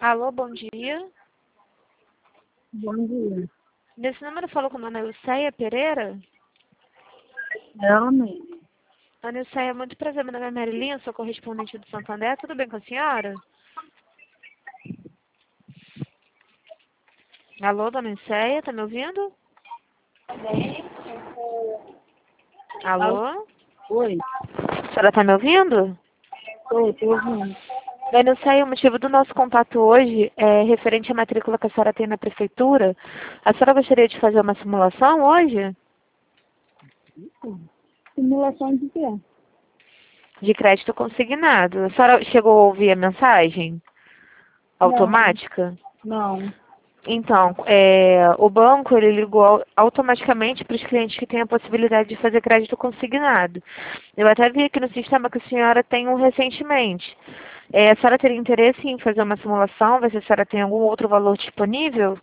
Alô, bom dia. Bom dia. Nesse número falou com a Ana Ilceia Pereira? Realmente. Ana Ilceia, muito prazer, meu nome é Marilinha, sou correspondente do Santander. Tudo bem com a senhora? Alô, dona Ilceia, tá me ouvindo? Alô? Oi, A senhora tá me ouvindo? oi, tô ouvindo. Dona Ilceia, o motivo do nosso contato hoje é referente à matrícula que a senhora tem na prefeitura. A senhora gostaria de fazer uma simulação hoje? Simulação de quê? De crédito consignado. A senhora chegou a ouvir a mensagem Não, automática? não. Então, o banco ele ligou automaticamente para os clientes que têm a possibilidade de fazer crédito consignado. Eu até vi aqui no sistema que a senhora tem um recentemente. A senhora teria interesse em fazer uma simulação, ver se a senhora tem algum outro valor disponível?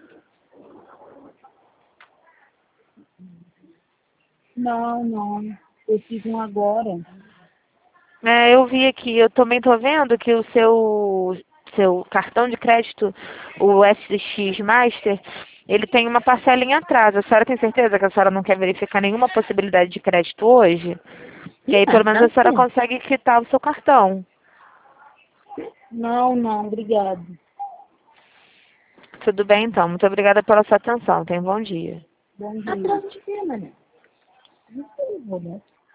Não, não. Eu fiz um agora. Eu vi aqui, eu também estou vendo que o seu cartão de crédito, o SX Master, ele tem uma parcela em atraso. A senhora tem certeza que a senhora não quer verificar nenhuma possibilidade de crédito hoje? E aí pelo menos a senhora Sim. consegue quitar o seu cartão. Não, não, obrigado. Tudo bem então, muito obrigada pela sua atenção. Tenha um bom dia. Bom dia. Atrás de quê, mané? Não sei, vou, né?